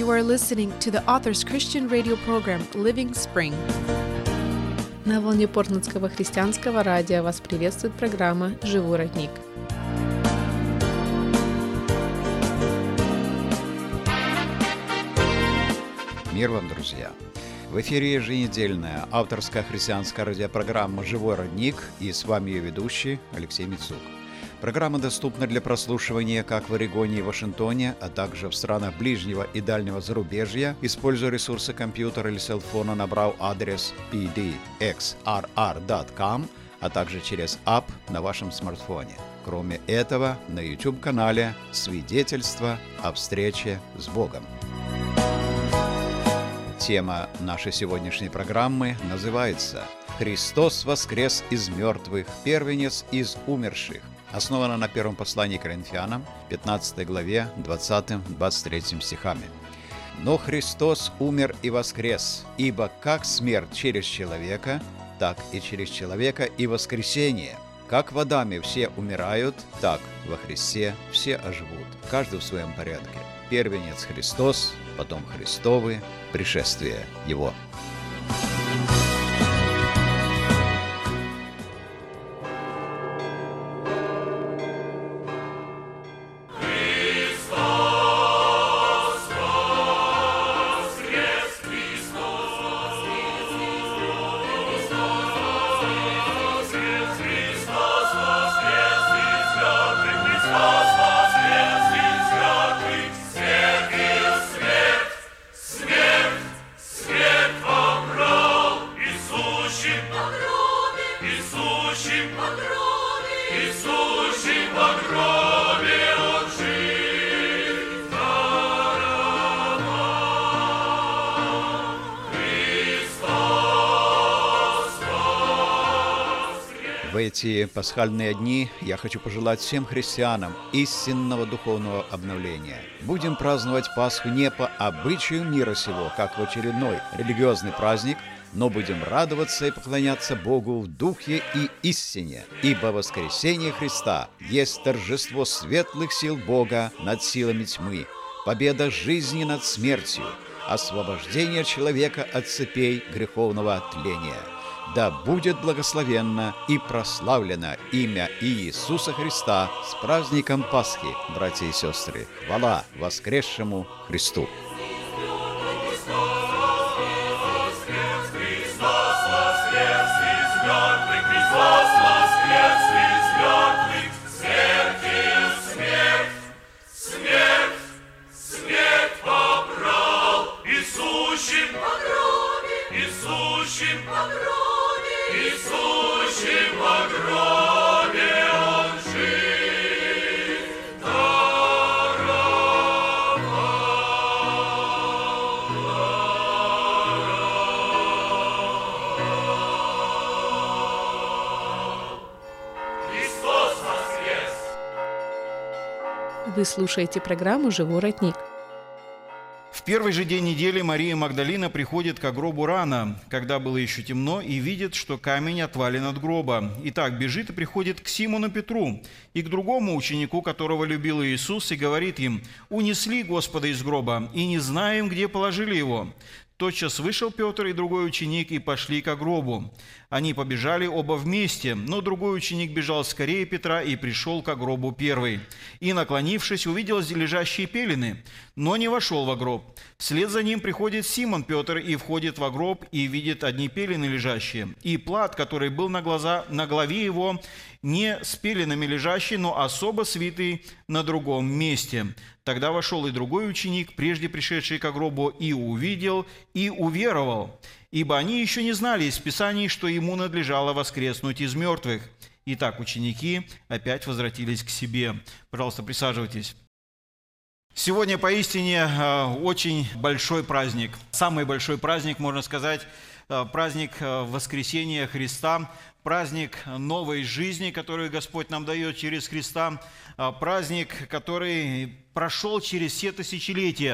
You are listening to the Authors Christian radio program Living Spring. На волне Портлендского христианского радио вас приветствует программа «Живой родник». Мир вам, друзья! В эфире еженедельная авторская христианская радиопрограмма «Живой родник», и с вами ее ведущий Алексей Мицук. Программа доступна для прослушивания как в Орегоне и Вашингтоне, а также в странах ближнего и дальнего зарубежья. Используя ресурсы компьютера или селфона, набрав адрес pdxrr.com, а также через ап на вашем смартфоне. Кроме этого, на YouTube-канале «Свидетельство о встрече с Богом». Тема нашей сегодняшней программы называется «Христос воскрес из мертвых, первенец из умерших». Основана на первом послании к Коринфянам, 15 главе, 20-23 стихами. «Но Христос умер и воскрес, ибо как смерть через человека, так и через человека и воскресение. Как в Адаме все умирают, так во Христе все оживут, каждый в своем порядке. Первенец Христос, потом Христовы, пришествие Его». В эти пасхальные дни я хочу пожелать всем христианам истинного духовного обновления. Будем праздновать Пасху не по обычаю мира сего, как в очередной религиозный праздник, но будем радоваться и поклоняться Богу в духе и истине, ибо воскресение Христа есть торжество светлых сил Бога над силами тьмы, победа жизни над смертью, освобождение человека от цепей греховного тления. Да будет благословенно и прославлено имя Иисуса Христа с праздником Пасхи, братья и сестры. Хвала воскресшему Христу! Вы слушаете программу «Живой родник». В первый же день недели Мария Магдалина приходит к гробу рано, когда было еще темно, и видит, что камень отвален от гроба. Итак, бежит и приходит к Симону Петру и к другому ученику, которого любил Иисус, и говорит им: «Унесли Господа из гроба, и не знаем, где положили его». Тотчас вышел Петр и другой ученик и пошли к гробу. Они побежали оба вместе, но другой ученик бежал скорее Петра и пришел к гробу первый. И, наклонившись, увидел лежащие пелены, но не вошел во гроб. Вслед за ним приходит Симон Петр и входит во гроб и видит одни пелены лежащие, и плат, который был на голове его, не с пеленами лежащий, но особо свитый на другом месте. Тогда вошел и другой ученик, прежде пришедший к гробу, и увидел, и уверовал, ибо они еще не знали из Писаний, что ему надлежало воскреснуть из мертвых. Итак, ученики опять возвратились к себе. Пожалуйста, присаживайтесь. Сегодня поистине очень большой праздник. Самый большой праздник, можно сказать, праздник воскресения Христа, праздник новой жизни, которую Господь нам дает через Христа, праздник, который прошел через все тысячелетия.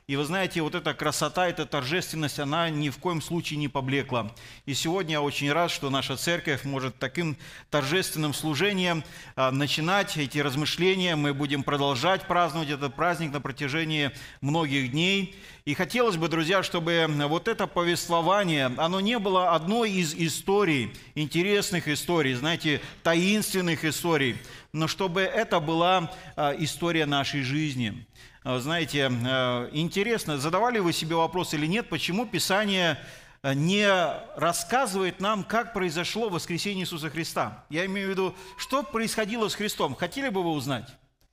И вы знаете, вот эта красота, эта торжественность, она ни в коем случае не поблекла. И сегодня я очень рад, что наша церковь может таким торжественным служением начинать эти размышления. Мы будем продолжать праздновать этот праздник на протяжении многих дней. И хотелось бы, друзья, чтобы вот это повествование, оно не было одной из историй, интересных историй, знаете, таинственных историй, но чтобы это была история нашей жизни. Знаете, интересно, задавали вы себе вопрос или нет, почему Писание не рассказывает нам, как произошло воскресение Иисуса Христа? Я имею в виду, что происходило с Христом. Хотели бы вы узнать?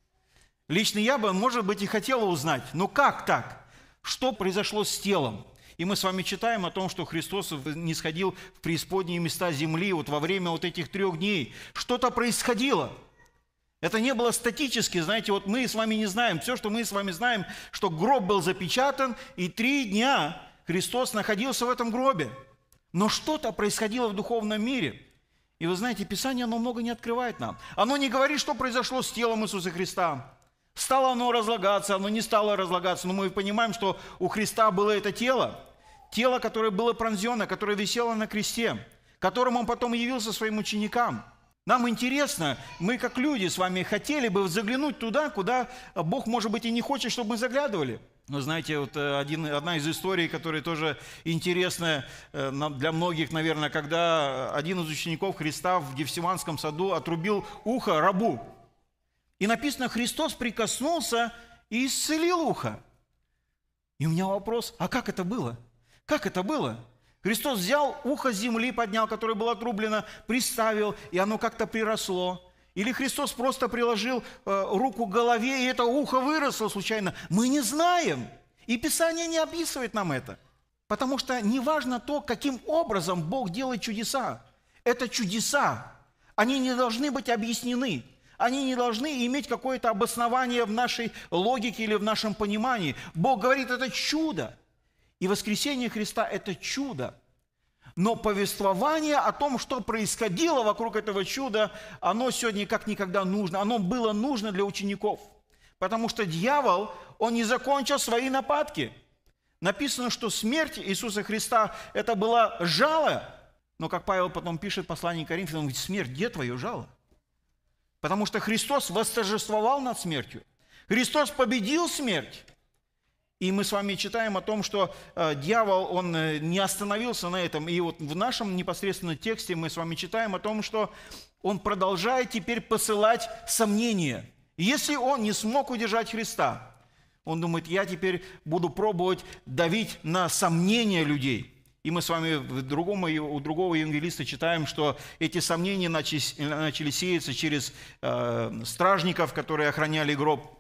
Лично я бы, может быть, и хотела узнать. Но как так? Что произошло с телом? И мы с вами читаем о том, что Христос нисходил в преисподние места земли вот во время вот этих 3 дней. Что-то происходило. Это не было статически, знаете, вот мы с вами не знаем. Все, что мы с вами знаем, что гроб был запечатан, и 3 дня Христос находился в этом гробе. Но что-то происходило в духовном мире. И вы знаете, Писание, оно много не открывает нам. Оно не говорит, что произошло с телом Иисуса Христа. Стало оно разлагаться, оно не стало разлагаться. Но мы понимаем, что у Христа было это тело, которое было пронзено, которое висело на кресте, которым Он потом явился своим ученикам. Нам интересно, мы как люди с вами хотели бы заглянуть туда, куда Бог, может быть, и не хочет, чтобы мы заглядывали. Но знаете, вот одна из историй, которая тоже интересная для многих, наверное, когда один из учеников Христа в Гефсиманском саду отрубил ухо рабу. И написано, Христос прикоснулся и исцелил ухо. И у меня вопрос, а как это было? Как это было? Христос взял ухо с земли, поднял, которое было отрублено, приставил, и оно как-то приросло. Или Христос просто приложил руку к голове, и это ухо выросло случайно. Мы не знаем. И Писание не описывает нам это. Потому что не важно то, каким образом Бог делает чудеса. Это чудеса. Они не должны быть объяснены. Они не должны иметь какое-то обоснование в нашей логике или в нашем понимании. Бог говорит, это чудо. И воскресение Христа – это чудо. Но повествование о том, что происходило вокруг этого чуда, оно сегодня как никогда нужно. Оно было нужно для учеников. Потому что дьявол, он не закончил свои нападки. Написано, что смерть Иисуса Христа – это была жало. Но, как Павел потом пишет в послании к Коринфянам, он говорит, смерть, где твое жало? Потому что Христос восторжествовал над смертью. Христос победил смерть. И мы с вами читаем о том, что дьявол, он не остановился на этом. И вот в нашем непосредственно тексте мы с вами читаем о том, что он продолжает теперь посылать сомнения. Если он не смог удержать Христа, он думает, я теперь буду пробовать давить на сомнения людей. И мы с вами у другого евангелиста читаем, что эти сомнения начали сеяться через стражников, которые охраняли гроб.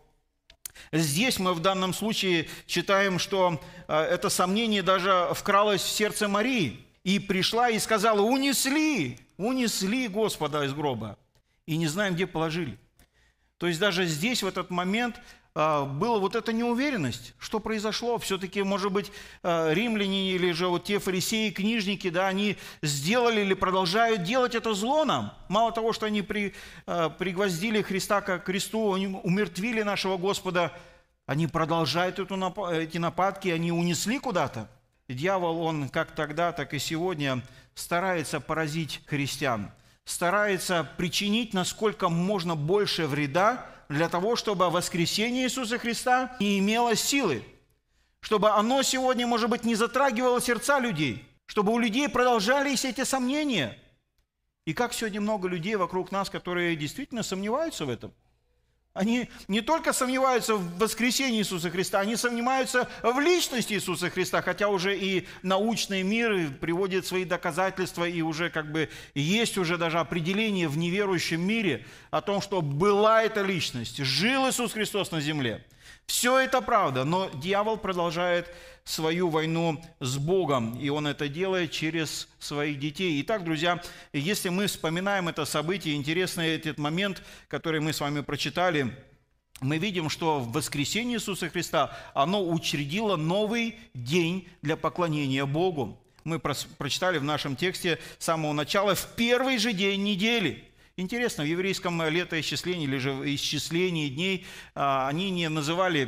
Здесь мы в данном случае читаем, что это сомнение даже вкралось в сердце Марии. И пришла и сказала, унесли Господа из гроба. И не знаем, где положили. То есть даже здесь, в этот момент, была вот эта неуверенность, что произошло. Все-таки, может быть, римляне или же вот те фарисеи, книжники, да, они сделали или продолжают делать это зло нам. Мало того, что они пригвоздили Христа к кресту, они умертвили нашего Господа, они продолжают эти нападки, они унесли куда-то. И дьявол, он как тогда, так и сегодня старается поразить христиан, старается причинить насколько можно больше вреда, для того, чтобы воскресение Иисуса Христа не имело силы, чтобы оно сегодня, может быть, не затрагивало сердца людей, чтобы у людей продолжались эти сомнения. И как сегодня много людей вокруг нас, которые действительно сомневаются в этом. Они не только сомневаются в воскресении Иисуса Христа, они сомневаются в личности Иисуса Христа, хотя уже и научный мир приводит свои доказательства, и уже как бы есть уже даже определение в неверующем мире о том, что была эта личность, жил Иисус Христос на земле. Все это правда, но дьявол продолжает свою войну с Богом, и он это делает через своих детей. Итак, друзья, если мы вспоминаем это событие, интересный этот момент, который мы с вами прочитали, мы видим, что в воскресенье Иисуса Христа оно учредило новый день для поклонения Богу. Мы прочитали в нашем тексте с самого начала, в первый же день недели. Интересно, в еврейском летоисчислении или же исчислении дней они не называли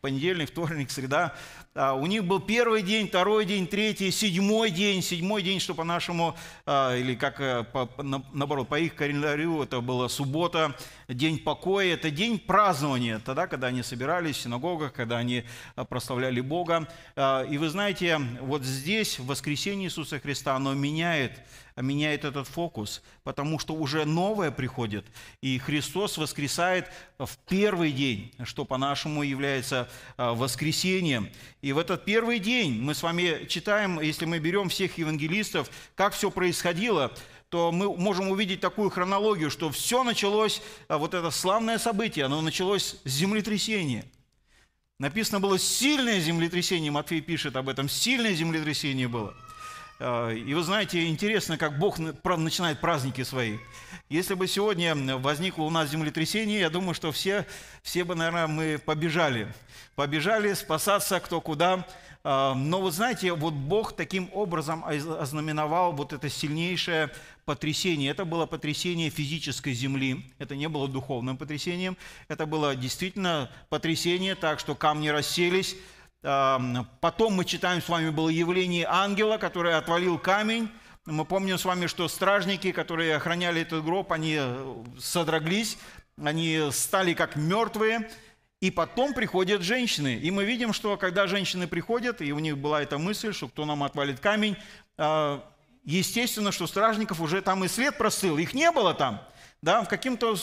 понедельник, вторник, среда. У них был первый день, второй день, третий, седьмой день, что по-нашему, или как наоборот, по их календарю, это была суббота, день покоя, это день празднования, тогда, когда они собирались в синагогах, когда они прославляли Бога. И вы знаете, вот здесь, в воскресенье Иисуса Христа, оно меняет этот фокус, потому что уже новое приходит, и Христос воскресает в первый день, что по-нашему является воскресением. И в этот первый день мы с вами читаем, если мы берем всех евангелистов, как все происходило, то мы можем увидеть такую хронологию, что все началось, вот это славное событие, оно началось с землетрясения. Написано было «сильное землетрясение», Матфей пишет об этом, «сильное землетрясение было». И вы знаете, интересно, как Бог начинает праздники свои. Если бы сегодня возникло у нас землетрясение, я думаю, что все бы, наверное, мы побежали спасаться кто куда. Но вы знаете, вот Бог таким образом ознаменовал вот это сильнейшее потрясение. Это было потрясение физической земли, это не было духовным потрясением, это было действительно потрясение так, что камни расселись. Потом мы читаем с вами было явление ангела, который отвалил камень. Мы помним с вами, что стражники, которые охраняли этот гроб, они содроглись, они стали как мертвые. И потом приходят женщины. И мы видим, что когда женщины приходят, и у них была эта мысль, что кто нам отвалит камень, естественно, что стражников уже там и след простыл, их не было там. Да, каким-то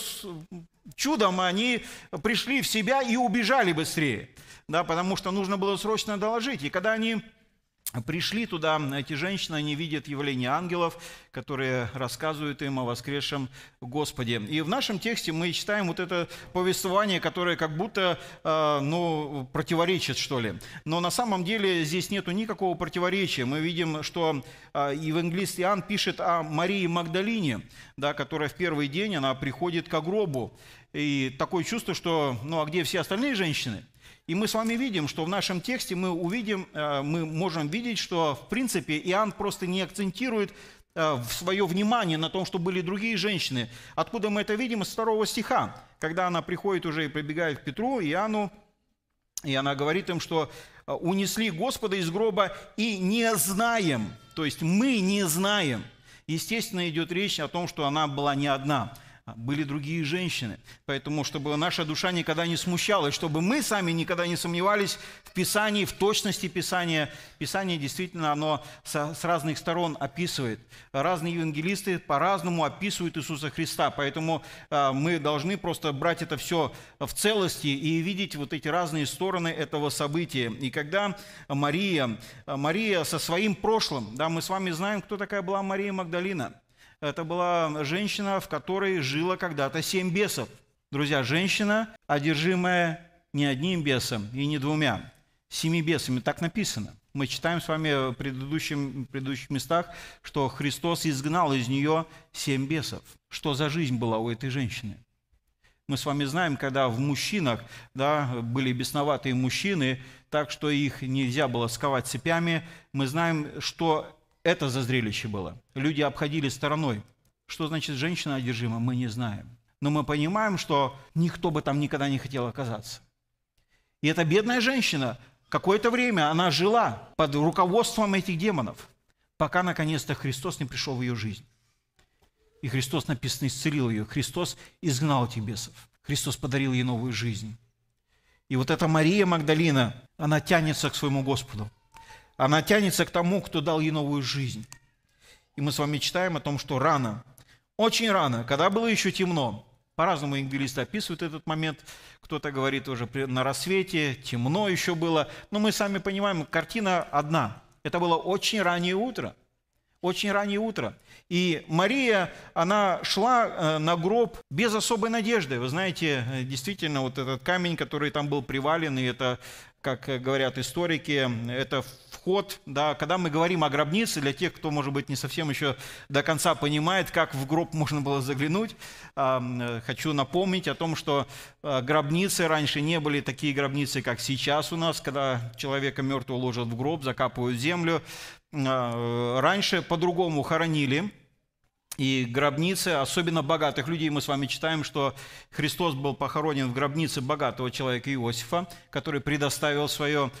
чудом они пришли в себя и убежали быстрее. Да, потому что нужно было срочно доложить. И когда они пришли туда, эти женщины, они видят явление ангелов, которые рассказывают им о воскресшем Господе. И в нашем тексте мы читаем вот это повествование, которое как будто противоречит, что ли. Но на самом деле здесь нету никакого противоречия. Мы видим, что евангелист Иоанн пишет о Марии Магдалине, да, которая в первый день она приходит к гробу. И такое чувство, что а где все остальные женщины? И мы с вами видим, что в нашем тексте мы можем видеть, что в принципе Иоанн просто не акцентирует свое внимание на том, что были другие женщины. Откуда мы это видим? Из 2 стиха, когда она приходит уже и прибегает к Петру, Иоанну, и она говорит им, что унесли Господа из гроба и не знаем, то есть мы не знаем. Естественно, идет речь о том, что она была не одна. Были другие женщины. Поэтому, чтобы наша душа никогда не смущалась, чтобы мы сами никогда не сомневались в Писании, в точности Писания. Писание действительно, оно с разных сторон описывает. Разные евангелисты по-разному описывают Иисуса Христа. Поэтому мы должны просто брать это все в целости и видеть вот эти разные стороны этого события. И когда Мария со своим прошлым, да, мы с вами знаем, кто такая была Мария Магдалина. Это была женщина, в которой жило когда-то 7 бесов. Друзья, женщина, одержимая не одним бесом и не 2, 7 бесами. Так написано. Мы читаем с вами в предыдущих местах, что Христос изгнал из нее 7 бесов. Что за жизнь была у этой женщины? Мы с вами знаем, когда в мужчинах, да, были бесноватые мужчины, так что их нельзя было сковать цепями, мы знаем, что это за зрелище было. Люди обходили стороной. Что значит женщина одержима, мы не знаем. Но мы понимаем, что никто бы там никогда не хотел оказаться. И эта бедная женщина, какое-то время она жила под руководством этих демонов, пока наконец-то Христос не пришел в ее жизнь. И Христос, написано, исцелил ее. Христос изгнал этих бесов. Христос подарил ей новую жизнь. И вот эта Мария Магдалина, она тянется к своему Господу. Она тянется к тому, кто дал ей новую жизнь. И мы с вами читаем о том, что рано, очень рано, когда было еще темно, по-разному евангелисты описывают этот момент, кто-то говорит уже на рассвете, темно еще было, но мы сами понимаем, картина одна. Это было очень раннее утро. Очень раннее утро. И Мария, она шла на гроб без особой надежды. Вы знаете, действительно, вот этот камень, который там был привален, и это, как говорят историки, это вход, да, когда мы говорим о гробнице, для тех, кто, может быть, не совсем еще до конца понимает, как в гроб можно было заглянуть, хочу напомнить о том, что гробницы раньше не были такие гробницы, как сейчас у нас, когда человека мертвого ложат в гроб, закапывают в землю. Раньше по-другому хоронили. И гробницы, особенно богатых людей, мы с вами читаем, что Христос был похоронен в гробнице богатого человека Иосифа, который предоставил свою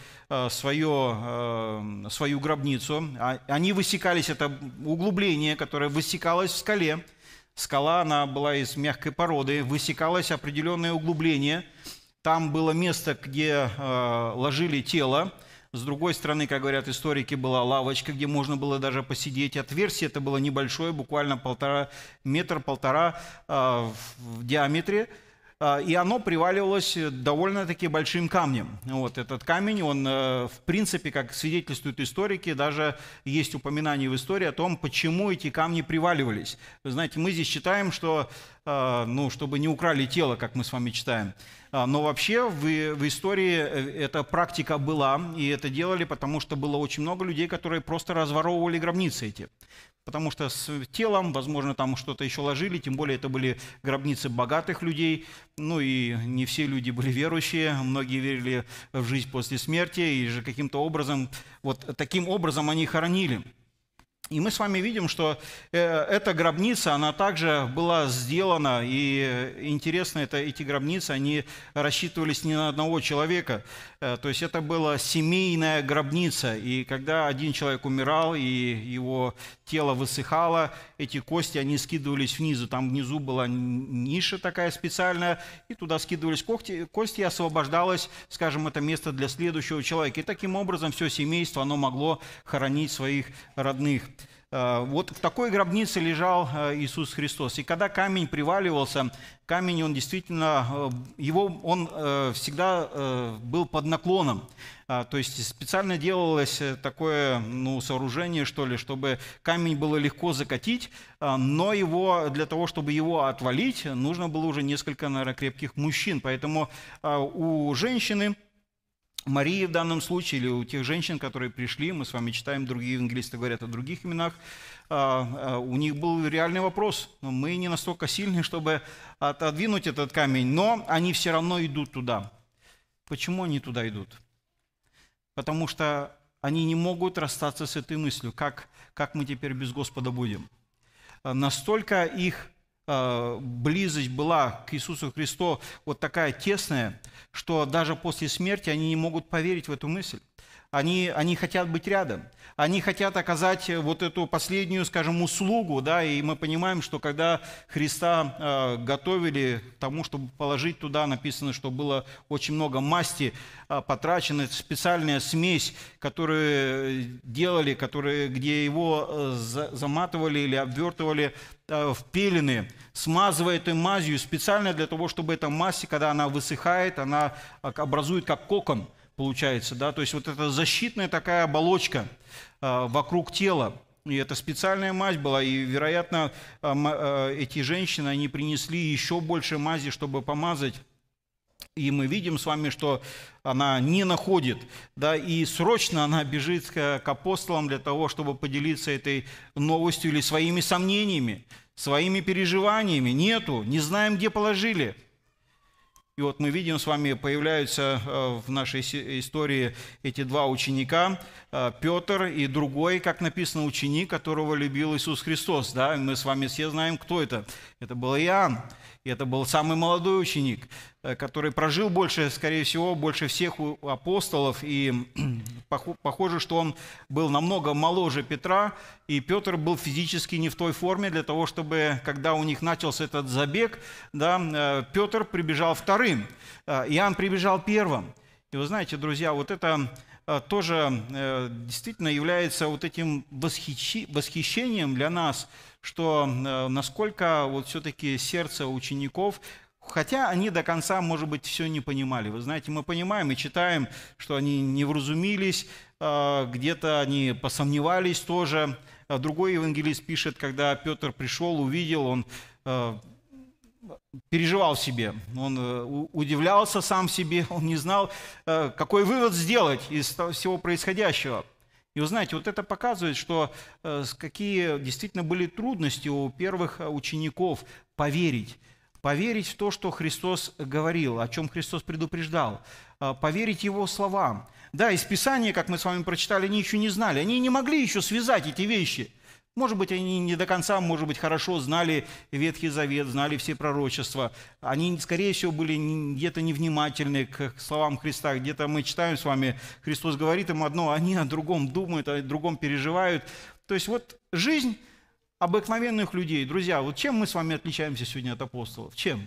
гробницу. Они высекались, это углубление, которое высекалось в скале. Скала, она была из мягкой породы, высекалось определенное углубление. Там было место, где ложили тело. С другой стороны, как говорят историки, была лавочка, где можно было даже посидеть. Отверстие это было небольшое, буквально 1,5 метра в диаметре. И оно приваливалось довольно-таки большим камнем. Вот этот камень, он, в принципе, как свидетельствуют историки, даже есть упоминание в истории о том, почему эти камни приваливались. Вы знаете, мы здесь читаем, что, чтобы не украли тело, как мы с вами читаем. Но вообще в истории эта практика была, и это делали, потому что было очень много людей, которые просто разворовывали гробницы эти. Потому что с телом, возможно, там что-то еще ложили, тем более это были гробницы богатых людей, и не все люди были верующие, многие верили в жизнь после смерти, и же каким-то образом, вот таким образом они хоронили. И мы с вами видим, что эта гробница, она также была сделана, и интересно, эти гробницы, они рассчитывались не на одного человека, то есть это была семейная гробница, и когда один человек умирал, и его тело высыхало, эти кости, они скидывались внизу, там внизу была ниша такая специальная, и туда скидывались кости, и освобождалось, скажем, это место для следующего человека. И таким образом все семейство, оно могло хоронить своих родных. Вот в такой гробнице лежал Иисус Христос. И когда камень приваливался, камень, он действительно, он всегда был под наклоном. То есть специально делалось такое сооружение, что ли, чтобы камень было легко закатить, но для того, чтобы его отвалить, нужно было уже несколько, наверное, крепких мужчин. Поэтому у женщины, Марии в данном случае, или у тех женщин, которые пришли, мы с вами читаем, другие евангелисты говорят о других именах, у них был реальный вопрос. Мы не настолько сильны, чтобы отодвинуть этот камень, но они все равно идут туда. Почему они туда идут? Потому что они не могут расстаться с этой мыслью, как мы теперь без Господа будем. Настолько их близость была к Иисусу Христу вот такая тесная, что даже после смерти они не могут поверить в эту мысль. Они хотят быть рядом. Они хотят оказать вот эту последнюю, скажем, услугу, да, и мы понимаем, что когда Христа готовили к тому, чтобы положить туда, написано, что было очень много масти потрачено, специальная смесь, которую делали, где его заматывали или обвертывали в пелены, смазывая этой мазью специально для того, чтобы эта мазь, когда она высыхает, она образует как кокон, получается, да, то есть вот эта защитная такая оболочка вокруг тела. И это специальная мазь была, и, вероятно, эти женщины, они принесли еще больше мази, чтобы помазать. И мы видим с вами, что она не находит, да, и срочно она бежит к апостолам для того, чтобы поделиться этой новостью или своими сомнениями, своими переживаниями. Нету, не знаем, где положили. И вот мы видим с вами, появляются в нашей истории эти два ученика, Петр и другой, как написано, ученик, которого любил Иисус Христос. Да? Мы с вами все знаем, кто это. Это был Иоанн. И это был самый молодой ученик, который прожил скорее всего, больше всех апостолов. И похоже, что он был намного моложе Петра. И Петр был физически не в той форме для того, чтобы, когда у них начался этот забег, да, Петр прибежал вторым, Иоанн прибежал первым. И вы знаете, друзья, вот это тоже действительно является вот этим восхищением для нас, что насколько вот все-таки сердце учеников, хотя они до конца, может быть, все не понимали. Вы знаете, мы понимаем и читаем, что они не вразумились, где-то они посомневались тоже. Другой евангелист пишет, когда Петр пришел, увидел, он переживал в себе, он удивлялся сам себе, он не знал, какой вывод сделать из всего происходящего. И вы знаете, вот это показывает, что какие действительно были трудности у первых учеников поверить в то, что Христос говорил, о чем Христос предупреждал, поверить Его словам. Да, из Писания, как мы с вами прочитали, они еще не знали, они не могли еще связать эти вещи. Может быть, они не до конца, может быть, хорошо знали Ветхий Завет, знали все пророчества. Они, скорее всего, были где-то невнимательны к словам Христа. Где-то мы читаем с вами, Христос говорит им одно, они о другом думают, о другом переживают. То есть вот жизнь обыкновенных людей. Друзья, вот чем мы с вами отличаемся сегодня от апостолов? Чем?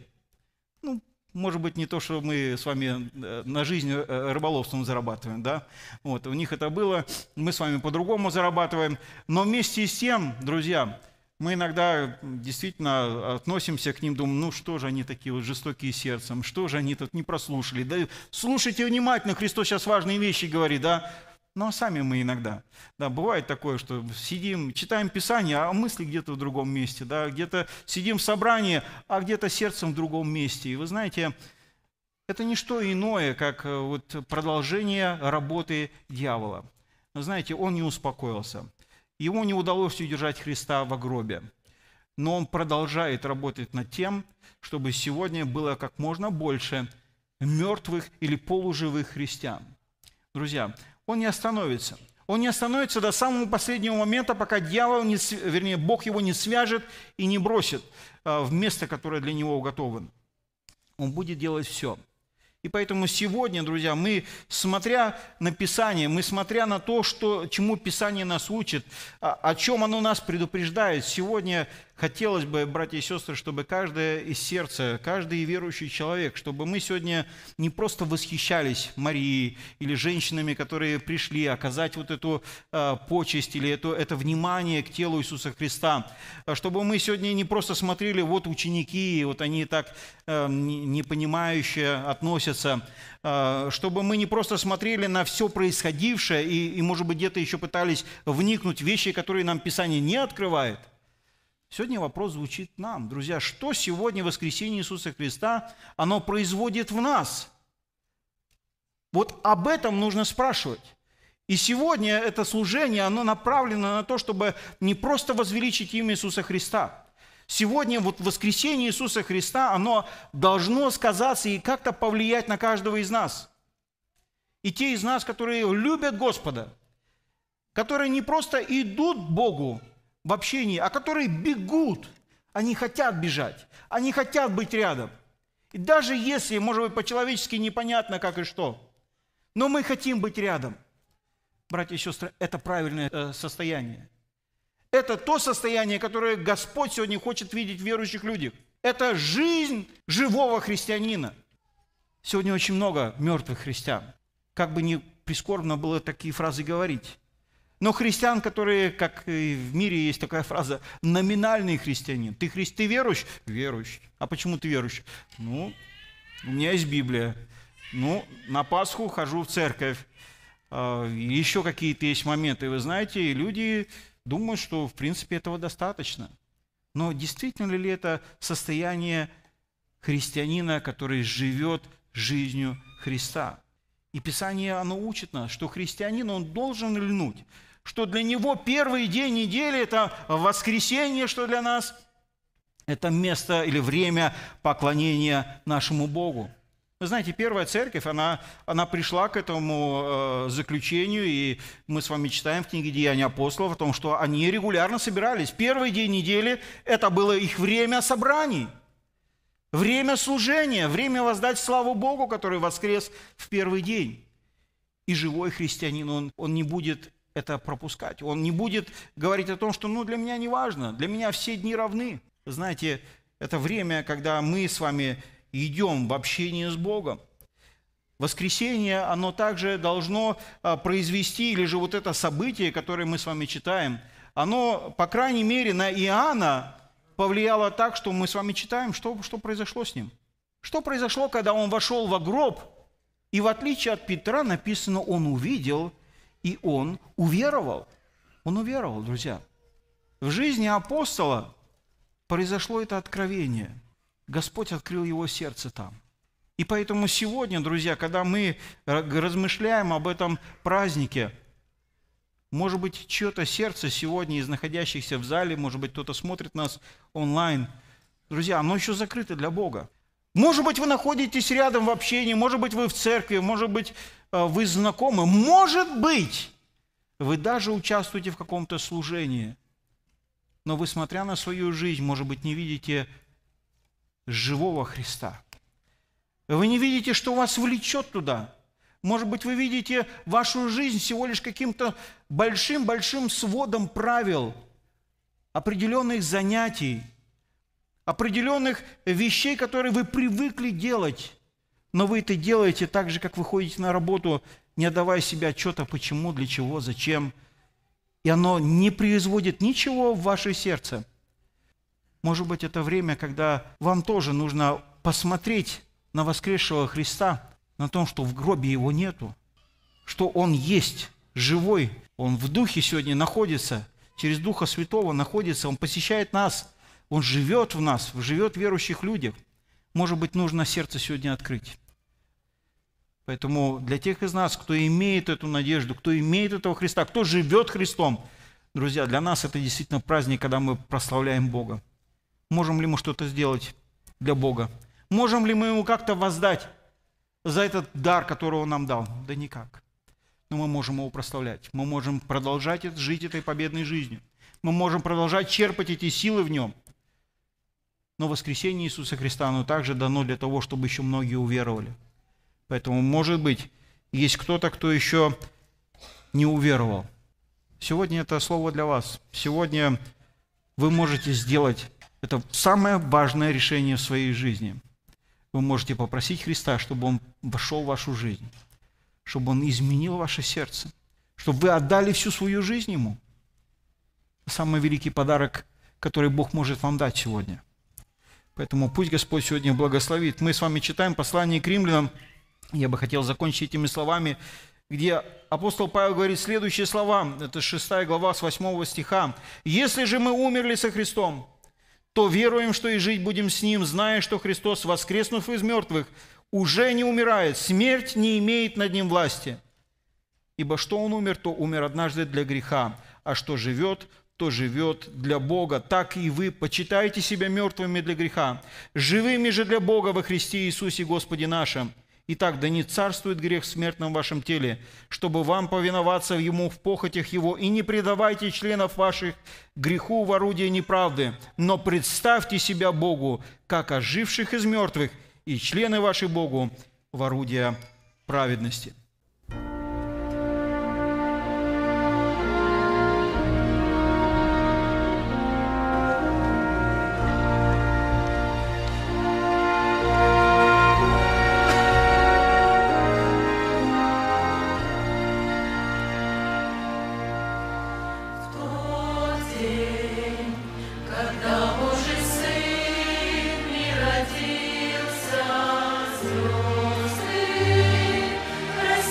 Может быть, не то, что мы с вами на жизнь рыболовством зарабатываем, да? Вот, у них это было, мы с вами по-другому зарабатываем. Но вместе с тем, друзья, мы иногда действительно относимся к ним, думаем, что же они такие вот жестокие сердцем, что же они тут не прослушали. Да, слушайте внимательно, Христос сейчас важные вещи говорит, да? Ну, а сами мы иногда, да, бывает такое, что сидим, читаем Писание, а мысли где-то в другом месте, да, где-то сидим в собрании, а где-то сердцем в другом месте. И вы знаете, это не что иное, как вот продолжение работы дьявола. Вы знаете, он не успокоился. Ему не удалось удержать Христа в гробе. Но он продолжает работать над тем, чтобы сегодня было как можно больше мертвых или полуживых христиан. Друзья, он не остановится. Он не остановится до самого последнего момента, пока Бог его не свяжет и не бросит в место, которое для него уготовано. Он будет делать все. И поэтому сегодня, друзья, мы, смотря на Писание, мы, смотря на то, чему Писание нас учит, о чем оно нас предупреждает, сегодня хотелось бы, братья и сестры, чтобы каждое из сердца, каждый верующий человек, чтобы мы сегодня не просто восхищались Марией или женщинами, которые пришли оказать вот эту почесть или это внимание к телу Иисуса Христа, чтобы мы сегодня не просто смотрели, вот ученики, вот они так непонимающе относятся, чтобы мы не просто смотрели на все происходившее и, может быть, где-то еще пытались вникнуть в вещи, которые нам Писание не открывает. Сегодня вопрос звучит нам. Друзья, что сегодня воскресение Иисуса Христа, оно производит в нас? Вот об этом нужно спрашивать. И сегодня это служение, оно направлено на то, чтобы не просто возвеличить имя Иисуса Христа. Сегодня вот воскресение Иисуса Христа, оно должно сказаться и как-то повлиять на каждого из нас. И те из нас, которые любят Господа, которые не просто идут к Богу в общении, а которые бегут, они хотят бежать, они хотят быть рядом. И даже если, может быть, по-человечески непонятно как и что, но мы хотим быть рядом. Братья и сестры, это правильное состояние. Это то состояние, которое Господь сегодня хочет видеть в верующих людях. Это жизнь живого христианина. Сегодня очень много мертвых христиан. Как бы ни прискорбно было такие фразы говорить. Но христиан, которые, как и в мире есть такая фраза, номинальный христианин. Ты верующий? Верующий. А почему ты верующий? У меня есть Библия. На Пасху хожу в церковь. Еще какие-то есть моменты. Вы знаете, люди думают, что в принципе этого достаточно. Но действительно ли это состояние христианина, который живет жизнью Христа? И Писание, оно учит нас, что христианин, он должен льнуть, что для него первый день недели – это воскресенье, что для нас – это место или время поклонения нашему Богу. Вы знаете, первая церковь, она пришла к этому заключению, и мы с вами читаем в книге «Деяния апостолов» о том, что они регулярно собирались. Первый день недели – это было их время собраний, время служения, время воздать славу Богу, который воскрес в первый день. И живой христианин, он не будет это пропускать, он не будет говорить о том, что для меня не важно, для меня все дни равны. Знаете, это время, когда мы с вами идем в общение с Богом. Воскресение, оно также должно произвести, или же вот это событие, которое мы с вами читаем, оно, по крайней мере, на Иоанна повлияло так, что мы с вами читаем, что произошло с ним. Что произошло, когда он вошел во гроб, и в отличие от Петра написано, он увидел, и он уверовал. Он уверовал, друзья. В жизни апостола произошло это откровение. Господь открыл его сердце там. И поэтому сегодня, друзья, когда мы размышляем об этом празднике, может быть, чье-то сердце сегодня из находящихся в зале, может быть, кто-то смотрит нас онлайн, друзья, оно еще закрыто для Бога. Может быть, вы находитесь рядом в общении, может быть, вы в церкви, может быть, вы знакомы, может быть, вы даже участвуете в каком-то служении. но вы, смотря на свою жизнь, может быть, не видите живого Христа. Вы не видите, что вас влечет туда. Может быть, вы видите вашу жизнь всего лишь каким-то большим-большим сводом правил, определенных занятий, определенных вещей, которые вы привыкли делать. Но вы это делаете так же, как вы ходите на работу, не отдавая себе отчета, почему, для чего, зачем. И оно не производит ничего в ваше сердце. Может быть, это время, когда вам тоже нужно посмотреть на воскресшего Христа, на том, что в гробе Его нету, что Он есть, живой, Он в Духе сегодня находится, через Духа Святого находится, Он посещает нас, Он живет в нас, живет в верующих людях. Может быть, нужно сердце сегодня открыть. Поэтому для тех из нас, кто имеет эту надежду, кто имеет этого Христа, кто живет Христом, друзья, для нас это действительно праздник, когда мы прославляем Бога. Можем ли мы что-то сделать для Бога? Можем ли мы Ему как-то воздать за этот дар, который Он нам дал? Да никак. Но мы можем Его прославлять. Мы можем продолжать жить этой победной жизнью. Мы можем продолжать черпать эти силы в Нем. Но воскресение Иисуса Христа, оно также дано для того, чтобы еще многие уверовали. Поэтому, может быть, есть кто-то, кто еще не уверовал. Сегодня это слово для вас. Сегодня вы можете сделать это самое важное решение в своей жизни. Вы можете попросить Христа, чтобы Он вошел в вашу жизнь, чтобы Он изменил ваше сердце, чтобы вы отдали всю свою жизнь Ему. Самый великий подарок, который Бог может вам дать сегодня. Поэтому пусть Господь сегодня благословит. Мы с вами читаем послание к римлянам. Я бы хотел закончить этими словами, где апостол Павел говорит следующие слова. Это 6 глава с 8 стиха. «Если же мы умерли со Христом, то веруем, что и жить будем с Ним, зная, что Христос, воскреснув из мертвых, уже не умирает, смерть не имеет над Ним власти. Ибо что Он умер, то умер однажды для греха, а что живет, то живет для Бога. Так и вы почитайте себя мертвыми для греха, живыми же для Бога во Христе Иисусе Господе нашим. Итак, да не царствует грех в смертном вашем теле, чтобы вам повиноваться Ему в похотях Его, и не предавайте членов ваших греху в орудие неправды, но представьте себя Богу, как оживших из мертвых, и члены ваши Богу в орудие праведности». Звезды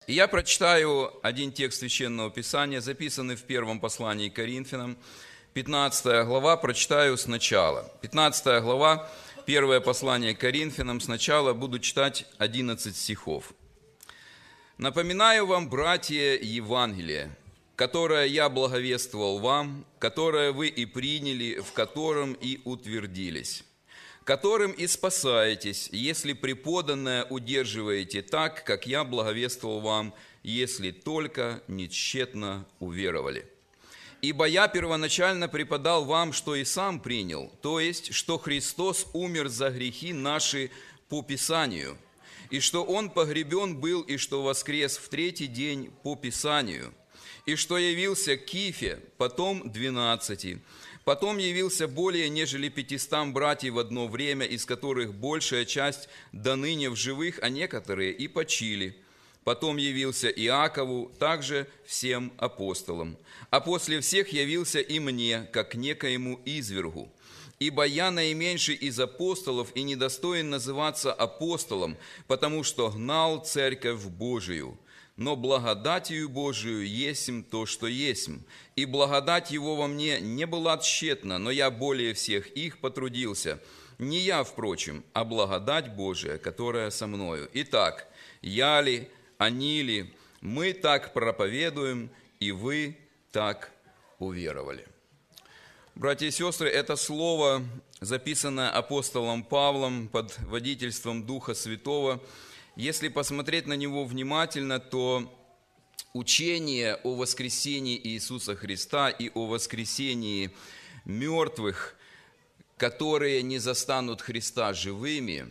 И я прочитаю один текст Священного Писания, записанный в первом послании к Коринфянам, 15 глава, прочитаю сначала. 15 глава, первое послание к Коринфянам, сначала буду читать 11 стихов. «Напоминаю вам, братья, Евангелие, которое я благовествовал вам, которое вы и приняли, в котором и утвердились, которым и спасаетесь, если преподанное удерживаете так, как я благовествовал вам, если только не тщетно уверовали. Ибо я первоначально преподал вам, что и сам принял, то есть, что Христос умер за грехи наши по Писанию, и что Он погребен был, и что воскрес в третий день по Писанию, и что явился к Кифе, потом 12, потом явился более нежели 500 братьев в одно время, из которых большая часть до ныне в живых, а некоторые и почили. Потом явился Иакову, также всем апостолам. А после всех явился и мне, как некоему извергу. Ибо я наименьший из апостолов и недостоин называться апостолом, потому что гнал церковь Божию. Но благодатью Божию есмь то, что есмь. И благодать Его во мне не была тщетна, но я более всех их потрудился. Не я, впрочем, а благодать Божия, которая со мною. Итак, я ли, они ли, мы так проповедуем, и вы так уверовали». Братья и сестры, это слово, записанное апостолом Павлом под водительством Духа Святого, если посмотреть на него внимательно, то учение о воскресении Иисуса Христа и о воскресении мертвых, которые не застанут Христа живыми,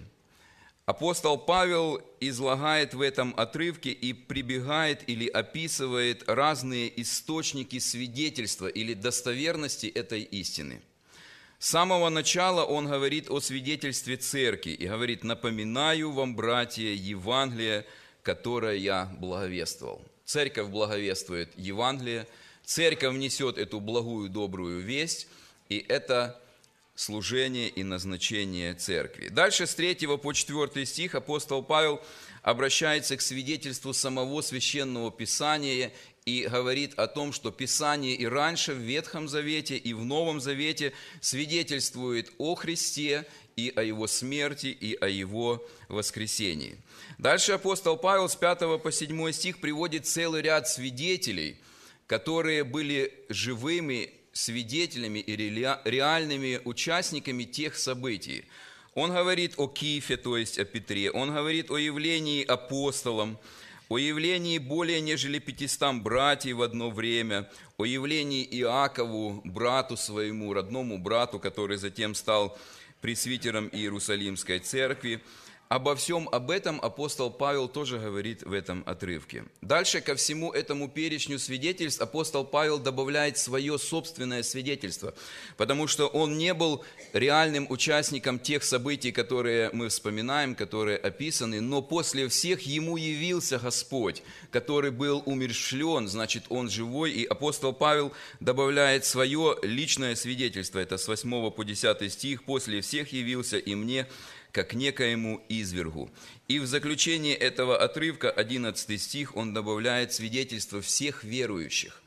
апостол Павел излагает в этом отрывке и прибегает или описывает разные источники свидетельства или достоверности этой истины. С самого начала он говорит о свидетельстве церкви и говорит: «Напоминаю вам, братья, Евангелие, которое я благовествовал». Церковь благовествует Евангелие, церковь несет эту благую, добрую весть, и это служение и назначение церкви. Дальше с 3 по 4 стих апостол Павел обращается к свидетельству самого Священного Писания и говорит о том, что Писание и раньше в Ветхом Завете, и в Новом Завете свидетельствует о Христе и о Его смерти, и о Его воскресении. Дальше апостол Павел с 5 по 7 стих приводит целый ряд свидетелей, которые были живыми свидетелями и реальными участниками тех событий. Он говорит о Кифе, то есть о Петре, он говорит о явлении апостолам, о явлении более нежели 500 братьев в одно время, о явлении Иакову, брату своему, родному брату, который затем стал пресвитером Иерусалимской церкви. Обо всем об этом апостол Павел тоже говорит в этом отрывке. Дальше ко всему этому перечню свидетельств апостол Павел добавляет свое собственное свидетельство, потому что он не был реальным участником тех событий, которые мы вспоминаем, которые описаны, но после всех ему явился Господь, который был умерщвлен, значит, он живой, и апостол Павел добавляет свое личное свидетельство, это с 8 по 10 стих: «После всех явился и мне, как некоему извергу». И в заключение этого отрывка, 11 стих, он добавляет свидетельство всех верующих.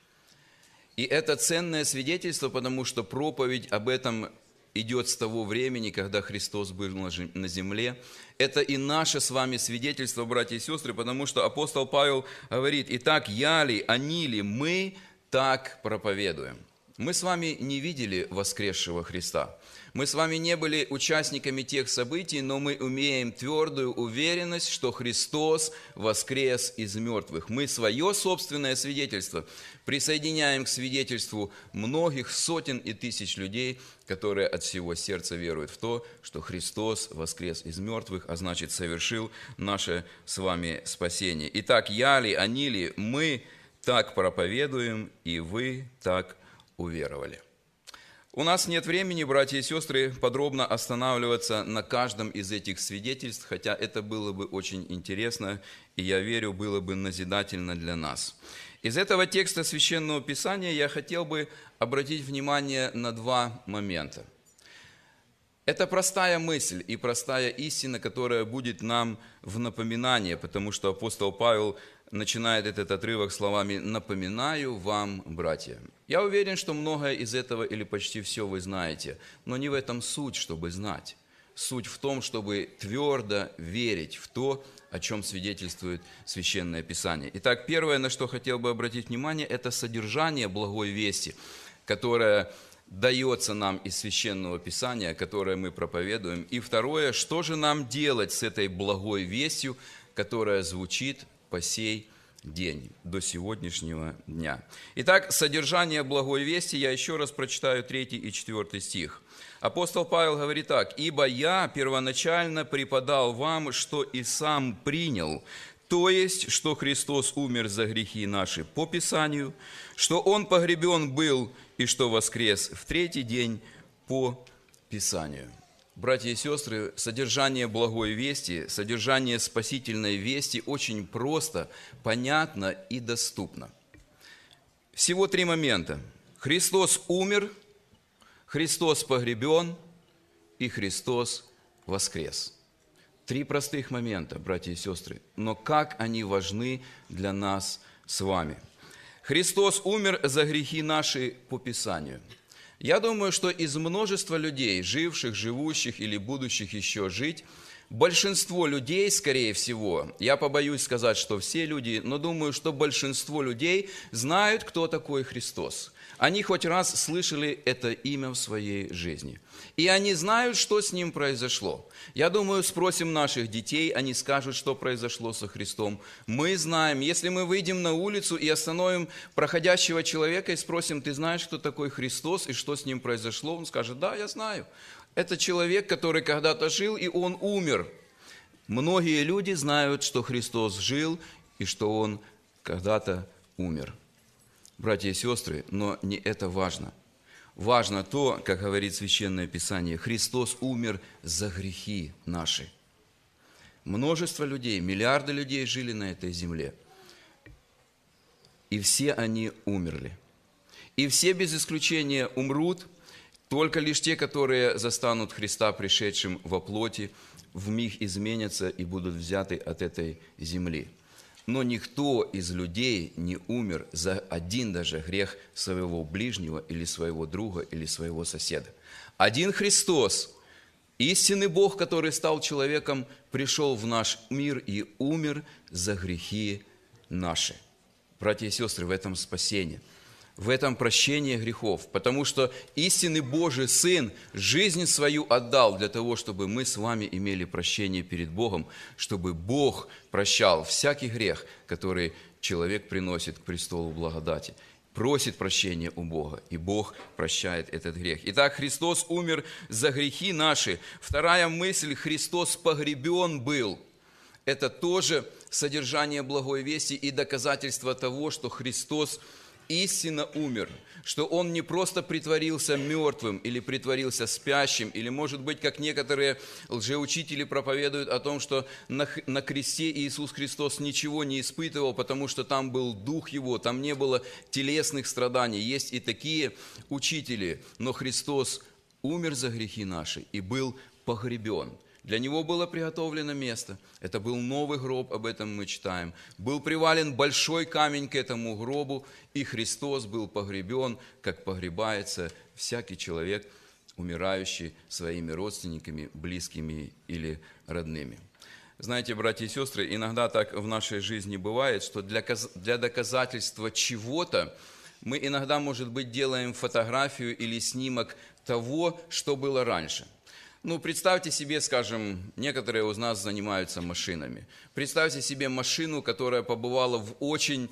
И это ценное свидетельство, потому что проповедь об этом идет с того времени, когда Христос был на земле. Это и наше с вами свидетельство, братья и сестры, потому что апостол Павел говорит: «Итак, я ли, они ли, мы так проповедуем». Мы с вами не видели воскресшего Христа. Мы с вами не были участниками тех событий, но мы имеем твердую уверенность, что Христос воскрес из мертвых. Мы свое собственное свидетельство присоединяем к свидетельству многих сотен и тысяч людей, которые от всего сердца веруют в то, что Христос воскрес из мертвых, а значит, совершил наше с вами спасение. Итак, я ли, они ли, мы так проповедуем, и вы так уверовали. У нас нет времени, братья и сестры, подробно останавливаться на каждом из этих свидетельств, хотя это было бы очень интересно, и я верю, было бы назидательно для нас. Из этого текста Священного Писания я хотел бы обратить внимание на два момента. Это простая мысль и простая истина, которая будет нам в напоминание, потому что апостол Павел начинает этот отрывок словами «напоминаю вам, братья». Я уверен, что многое из этого или почти все вы знаете, но не в этом суть, чтобы знать. Суть в том, чтобы твердо верить в то, о чем свидетельствует Священное Писание. Итак, первое, на что хотел бы обратить внимание, это содержание благой вести, которое дается нам из Священного Писания, которое мы проповедуем. И второе, что же нам делать с этой благой вестью, которая звучит по сей день, до сегодняшнего дня. Итак, содержание благой вести, я еще раз прочитаю 3 и 4 стих. Апостол Павел говорит так: «Ибо я первоначально преподал вам, что и сам принял, то есть, что Христос умер за грехи наши по Писанию, что Он погребен был и что воскрес в третий день по Писанию». Братья и сестры, содержание благой вести, содержание спасительной вести очень просто, понятно и доступно. Всего 3 момента. Христос умер, Христос погребен и Христос воскрес. 3 простых момента, братья и сестры, но как они важны для нас с вами. Христос умер за грехи наши по Писанию. Я думаю, что из множества людей, живших, живущих или будущих еще жить, большинство людей, скорее всего, я побоюсь сказать, что все люди, но думаю, что большинство людей знают, кто такой Христос. Они хоть раз слышали это имя в своей жизни. И они знают, что с ним произошло. Я думаю, спросим наших детей, они скажут, что произошло со Христом. Мы знаем, если мы выйдем на улицу и остановим проходящего человека и спросим: ты знаешь, кто такой Христос и что с ним произошло? Он скажет: да, я знаю. Это человек, который когда-то жил, и он умер. Многие люди знают, что Христос жил и что он когда-то умер. Братья и сестры, но не это важно. Важно то, как говорит Священное Писание: Христос умер за грехи наши. Множество людей, миллиарды людей жили на этой земле. И все они умерли. И все без исключения умрут, только лишь те, которые застанут Христа пришедшим во плоти, вмиг изменятся и будут взяты от этой земли. Но никто из людей не умер за один даже грех своего ближнего или своего друга или своего соседа. Один Христос, истинный Бог, который стал человеком, пришел в наш мир и умер за грехи наши. Братья и сестры, в этом спасение, в этом прощение грехов, потому что истинный Божий Сын жизнь свою отдал для того, чтобы мы с вами имели прощение перед Богом, чтобы Бог прощал всякий грех, который человек приносит к престолу благодати, просит прощения у Бога, и Бог прощает этот грех. Итак, Христос умер за грехи наши. Вторая мысль: Христос погребен был. Это тоже содержание благой вести и доказательство того, что Христос истинно умер, что Он не просто притворился мертвым или притворился спящим, или, может быть, как некоторые лжеучители проповедуют о том, что на кресте Иисус Христос ничего не испытывал, потому что там был Дух Его, там не было телесных страданий. Есть и такие учители, но Христос умер за грехи наши и был погребен. Для Него было приготовлено место. Это был новый гроб, об этом мы читаем. Был привален большой камень к этому гробу, и Христос был погребен, как погребается всякий человек, умирающий своими родственниками, близкими или родными. Знаете, братья и сестры, иногда так в нашей жизни бывает, что для доказательства чего-то мы иногда, может быть, делаем фотографию или снимок того, что было раньше. Представьте себе, скажем, некоторые из нас занимаются машинами. Представьте себе машину, которая побывала в очень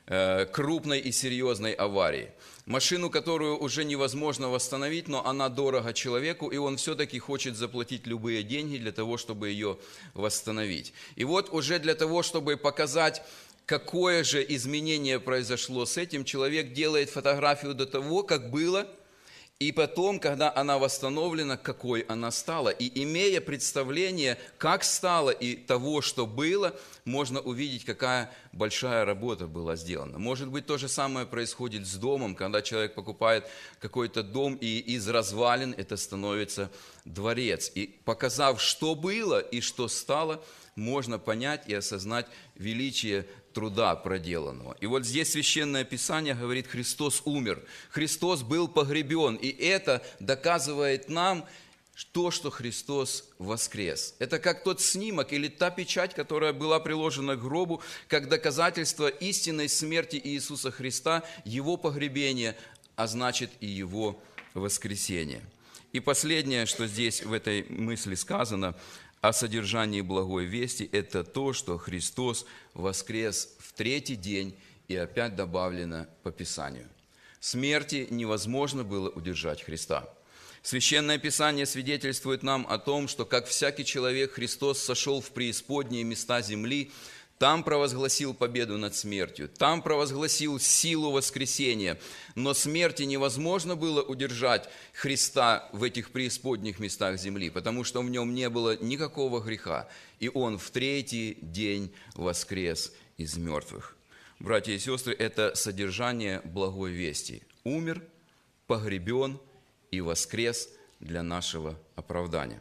крупной и серьезной аварии. Машину, которую уже невозможно восстановить, но она дорога человеку, и он все-таки хочет заплатить любые деньги для того, чтобы ее восстановить. И вот уже для того, чтобы показать, какое же изменение произошло с этим, человек делает фотографию до того, как было, и потом, когда она восстановлена, какой она стала. И имея представление, как стало и того, что было, можно увидеть, какая большая работа была сделана. Может быть, то же самое происходит с домом, когда человек покупает какой-то дом, и из развалин это становится дворец. И показав, что было и что стало, можно понять и осознать величие труда проделанного. И вот здесь Священное Писание говорит, Христос умер, Христос был погребен. И это доказывает нам то, что Христос воскрес. Это как тот снимок или та печать, которая была приложена к гробу, как доказательство истинной смерти Иисуса Христа, Его погребения, а значит и Его воскресение. И последнее, что здесь в этой мысли сказано о содержании благой вести, это то, что Христос воскрес в третий день, и опять добавлено по Писанию. Смерти невозможно было удержать Христа. Священное Писание свидетельствует нам о том, что как всякий человек Христос сошел в преисподние места земли, там провозгласил победу над смертью, там провозгласил силу воскресения. Но смерти невозможно было удержать Христа в этих преисподних местах земли, потому что в нем не было никакого греха, и Он в третий день воскрес из мертвых. Братья и сестры, это содержание благой вести. Умер, погребен и воскрес для нашего оправдания.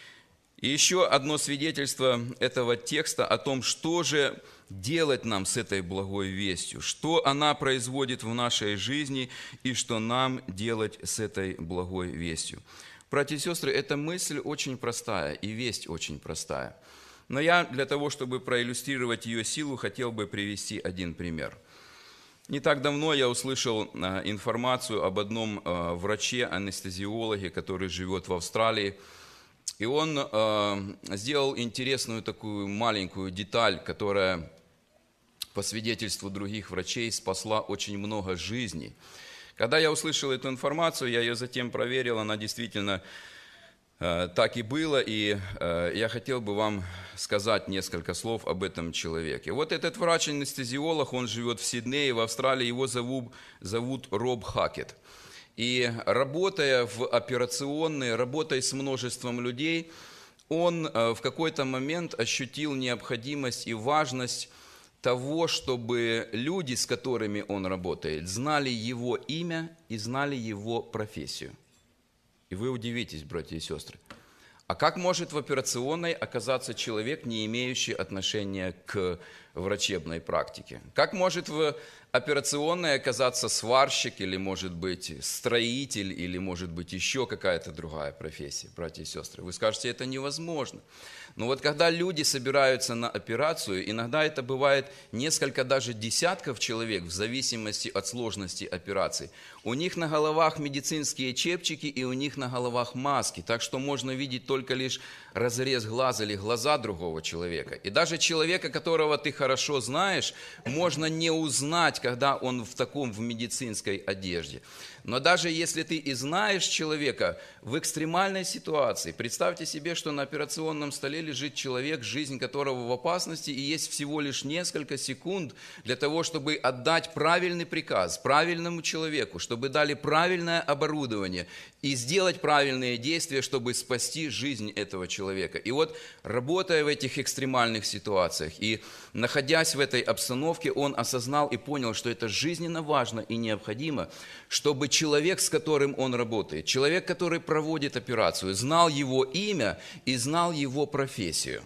И еще одно свидетельство этого текста о том, что же делать нам с этой благой вестью, что она производит в нашей жизни и что нам делать с этой благой вестью. Братья и сестры, эта мысль очень простая и весть очень простая. Но я для того, чтобы проиллюстрировать ее силу, хотел бы привести один пример. Не так давно я услышал информацию об одном враче-анестезиологе, который живет в Австралии. И он сделал интересную такую маленькую деталь, которая, по свидетельству других врачей, спасла очень много жизней. Когда я услышал эту информацию, я ее затем проверил, она действительно так и было, и я хотел бы вам сказать несколько слов об этом человеке. Вот этот врач-анестезиолог, он живет в Сиднее, в Австралии, его зовут Роб Хакет. И работая в операционной, работая с множеством людей, он в какой-то момент ощутил необходимость и важность того, чтобы люди, с которыми он работает, знали его имя и знали его профессию. И вы удивитесь, братья и сестры. А как может в операционной оказаться человек, не имеющий отношения к врачебной практике? Как может в операционной оказаться сварщик, или, может быть, строитель, или, может быть, еще какая-то другая профессия, братья и сестры? Вы скажете, это невозможно. Но вот когда люди собираются на операцию, иногда это бывает несколько, даже десятков человек, в зависимости от сложности операции. У них на головах медицинские чепчики, и у них на головах маски, так что можно видеть только лишь разрез глаза или глаза другого человека. И даже человека, которого ты хорошо знаешь, можно не узнать, когда он в медицинской одежде. Но даже если ты и знаешь человека в экстремальной ситуации, представьте себе, что на операционном столе лежит человек, жизнь которого в опасности, и есть всего лишь несколько секунд для того, чтобы отдать правильный приказ правильному человеку, чтобы дали правильное оборудование и сделать правильные действия, чтобы спасти жизнь этого человека. И вот, работая в этих экстремальных ситуациях и находясь в этой обстановке, он осознал и понял, что это жизненно важно и необходимо, чтобы человек, с которым он работает, человек, который проводит операцию, знал его имя и знал его профессию.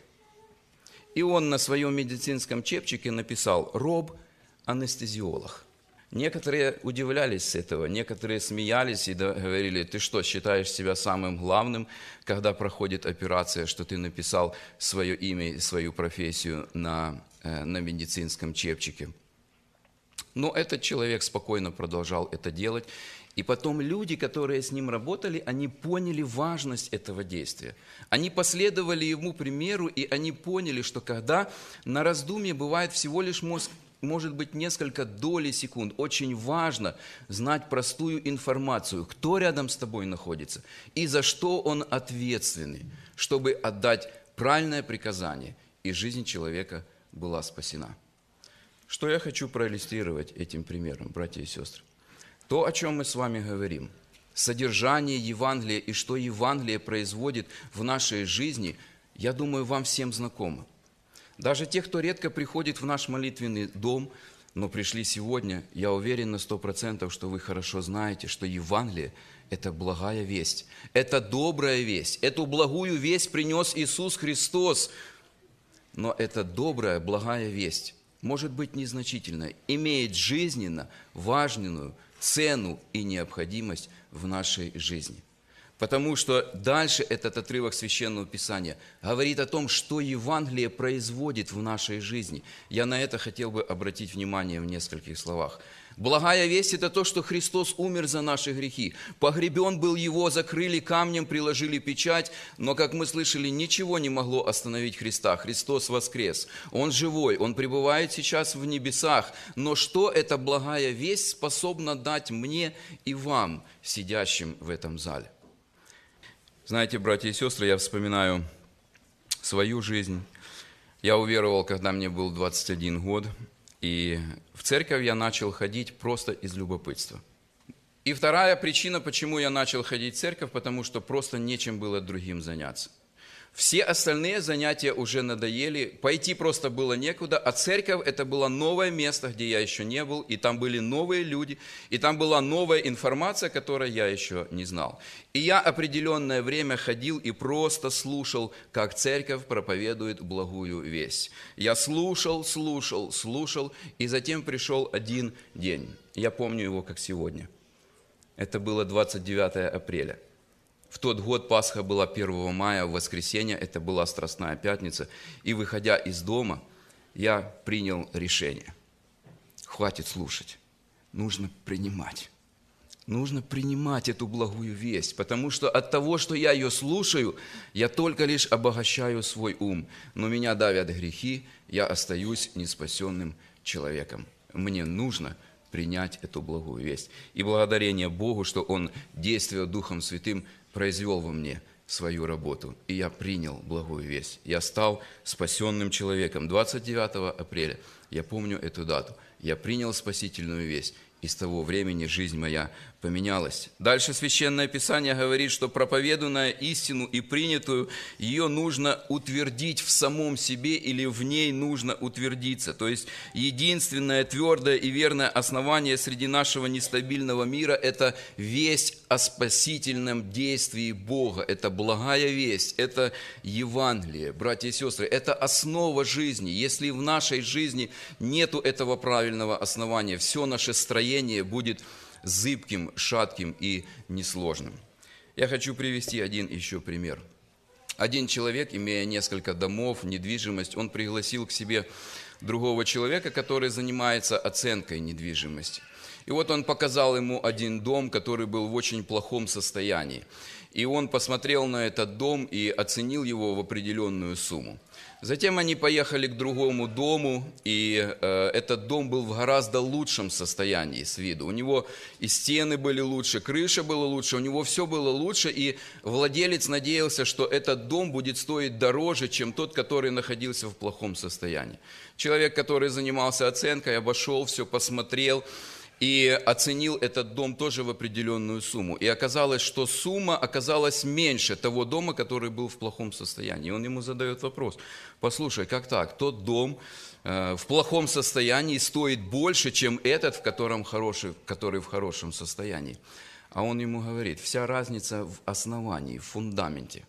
И он на своем медицинском чепчике написал «Роб, анестезиолог». Некоторые удивлялись с этого, некоторые смеялись и говорили: ты что, считаешь себя самым главным, когда проходит операция, что ты написал свое имя и свою профессию на медицинском чепчике? Но этот человек спокойно продолжал это делать. И потом люди, которые с ним работали, они поняли важность этого действия. Они последовали ему примеру, и они поняли, что когда на раздумье бывает всего лишь может быть несколько долей секунд, очень важно знать простую информацию, кто рядом с тобой находится и за что он ответственный, чтобы отдать правильное приказание, и жизнь человека была спасена. Что я хочу проиллюстрировать этим примером, братья и сестры? То, о чем мы с вами говорим, содержание Евангелия и что Евангелие производит в нашей жизни, я думаю, вам всем знакомо. Даже те, кто редко приходит в наш молитвенный дом, но пришли сегодня, я уверен на 100%, что вы хорошо знаете, что Евангелие – это благая весть, это добрая весть. Эту благую весть принес Иисус Христос. Но эта добрая, благая весть, может быть незначительной, имеет жизненно важную цену и необходимость в нашей жизни. Потому что дальше этот отрывок Священного Писания говорит о том, что Евангелие производит в нашей жизни. Я на это хотел бы обратить внимание в нескольких словах. Благая весть – это то, что Христос умер за наши грехи. Погребен был Его, закрыли камнем, приложили печать, но, как мы слышали, ничего не могло остановить Христа. Христос воскрес. Он живой, Он пребывает сейчас в небесах. Но что эта благая весть способна дать мне и вам, сидящим в этом зале? Знаете, братья и сестры, я вспоминаю свою жизнь. Я уверовал, когда мне был 21 год, и в церковь я начал ходить просто из любопытства. И вторая причина, почему я начал ходить в церковь, потому что просто нечем было другим заняться. Все остальные занятия уже надоели, пойти просто было некуда, а церковь – это было новое место, где я еще не был, и там были новые люди, и там была новая информация, которую я еще не знал. И я определенное время ходил и просто слушал, как церковь проповедует благую весть. Я слушал, и затем пришел один день. Я помню его как сегодня. Это было 29 апреля. В тот год Пасха была 1 мая, в воскресенье, это была Страстная Пятница. И, выходя из дома, я принял решение. Хватит слушать, нужно принимать. Нужно принимать эту благую весть, потому что от того, что я ее слушаю, я только лишь обогащаю свой ум. Но меня давят грехи, я остаюсь неспасенным человеком. Мне нужно принять эту благую весть. И благодарение Богу, что Он, действуя Духом Святым, произвел во мне свою работу. И я принял благую весть. Я стал спасенным человеком. 29 апреля, я помню эту дату, я принял спасительную весть. И с того времени жизнь моя поменялась. Дальше Священное Писание говорит, что проповеданную истину и принятую, ее нужно утвердить в самом себе или в ней нужно утвердиться. То есть единственное твердое и верное основание среди нашего нестабильного мира – это весть о спасительном действии Бога. Это благая весть, это Евангелие, братья и сестры. Это основа жизни. Если в нашей жизни нету этого правильного основания, все наше строение будет зыбким, шатким и несложным. Я хочу привести один еще пример. Один человек, имея несколько домов, недвижимость, он пригласил к себе другого человека, который занимается оценкой недвижимости. И вот он показал ему один дом, который был в очень плохом состоянии. И он посмотрел на этот дом и оценил его в определенную сумму. Затем они поехали к другому дому, и этот дом был в гораздо лучшем состоянии с виду. У него и стены были лучше, крыша была лучше, у него все было лучше, и владелец надеялся, что этот дом будет стоить дороже, чем тот, который находился в плохом состоянии. Человек, который занимался оценкой, обошел все, посмотрел и оценил этот дом тоже в определенную сумму. И оказалось, что сумма оказалась меньше того дома, который был в плохом состоянии. И он ему задает вопрос: послушай, как так? Тот дом в плохом состоянии стоит больше, чем этот, который в хорошем состоянии. А он ему говорит: вся разница в основании, в фундаменте.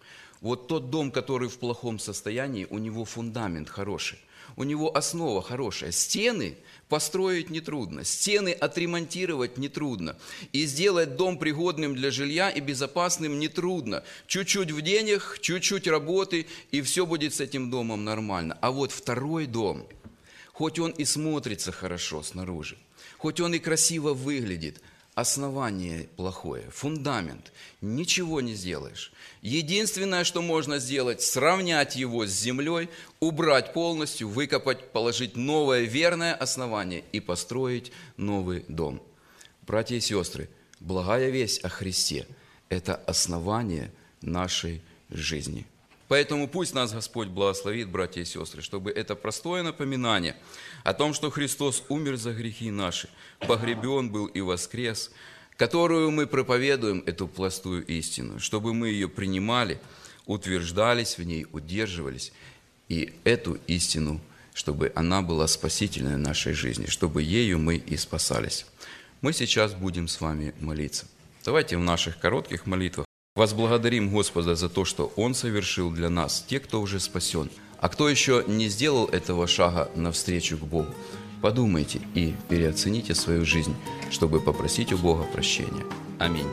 Вот тот дом, который в плохом состоянии, у него фундамент хороший. У него основа хорошая. Стены построить нетрудно, стены отремонтировать нетрудно. И сделать дом пригодным для жилья и безопасным нетрудно. Чуть-чуть в денег, чуть-чуть работы, и все будет с этим домом нормально. А вот второй дом, хоть он и смотрится хорошо снаружи, хоть он и красиво выглядит, основание плохое, фундамент, ничего не сделаешь. Единственное, что можно сделать, сравнять его с землей, убрать полностью, выкопать, положить новое верное основание и построить новый дом. Братья и сестры, благая весть о Христе – это основание нашей жизни. Поэтому пусть нас Господь благословит, братья и сестры, чтобы это простое напоминание о том, что Христос умер за грехи наши, погребен был и воскрес, которую мы проповедуем, эту простую истину, чтобы мы ее принимали, утверждались в ней, удерживались и эту истину чтобы она была спасительной в нашей жизни, чтобы ею мы и спасались. Мы сейчас будем с вами молиться. Давайте в наших коротких молитвах возблагодарим Господа за то, что Он совершил для нас, те, кто уже спасен. А кто еще не сделал этого шага навстречу к Богу, подумайте и переоцените свою жизнь, чтобы попросить у Бога прощения. Аминь.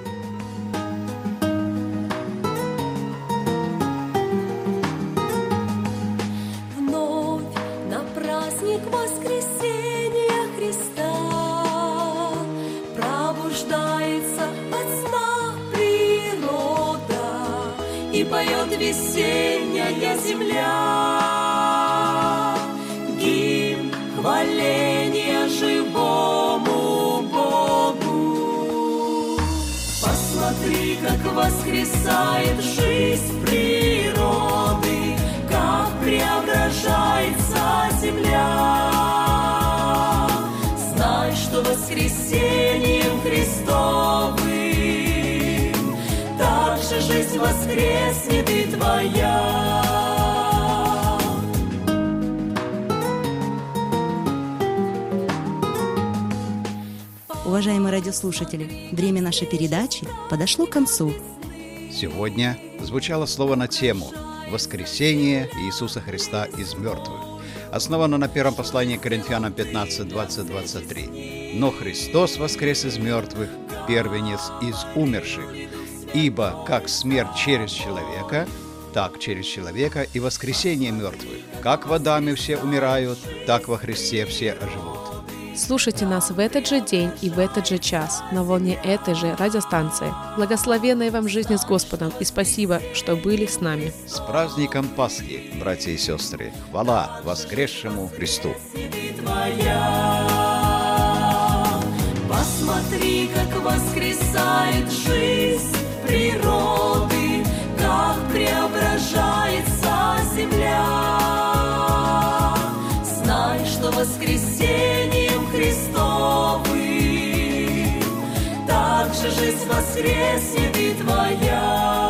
Вновь на праздник воскресения Христа пробуждается от сна природа и поет весенняя земля. Гимн хваления живому Богу. Посмотри, как воскресает жизнь природы, как преображается земля. Знай, что воскресением Христовым также жизнь воскреснет и твоя. Уважаемые радиослушатели, время нашей передачи подошло к концу. Сегодня звучало слово на тему «Воскресение Иисуса Христа из мертвых», основано на первом послании к Коринфянам 15, 20, 23. «Но Христос воскрес из мертвых, первенец из умерших, ибо как смерть через человека, так через человека и воскресение мертвых. Как в Адаме все умирают, так во Христе все оживут». Слушайте нас в этот же день и в этот же час на волне этой же радиостанции. Благословенной вам жизни с Господом и спасибо, что были с нами. С праздником Пасхи, братья и сестры! Хвала воскресшему Христу! Посмотри, как воскресает жизнь природы, как преображается земля. Знай, что воскресением Христовым также жизнь воскреснет и твоя.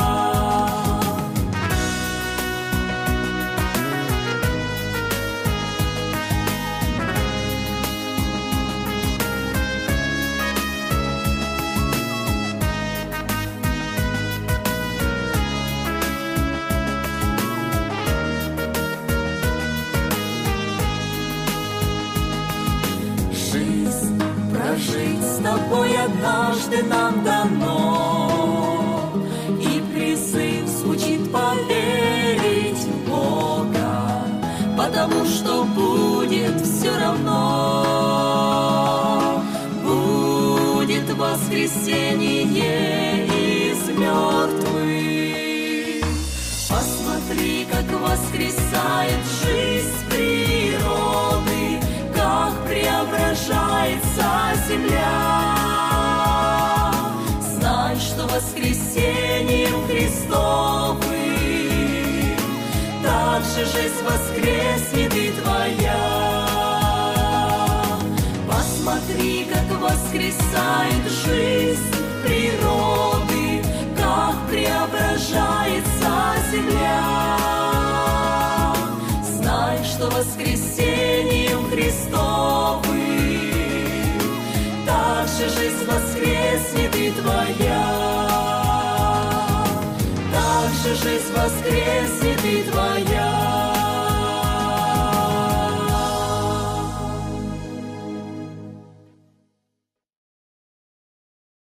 Жить с тобой однажды нам дано, и призыв звучит поверить в Бога, потому что будет все равно. Будет воскресение из мертвых. Посмотри, как воскресает жизнь природы, как преображается земля. Знай, что воскресением Христовым также жизнь воскреснет и твоя. Посмотри, как воскресает жизнь природы, как преображается земля. Знай, что воскресением Христовым